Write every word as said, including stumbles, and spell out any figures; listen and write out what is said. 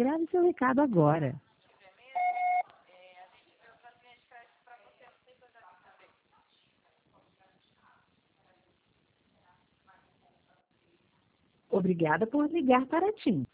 Grave seu recado agora. Obrigada por ligar para a TIM.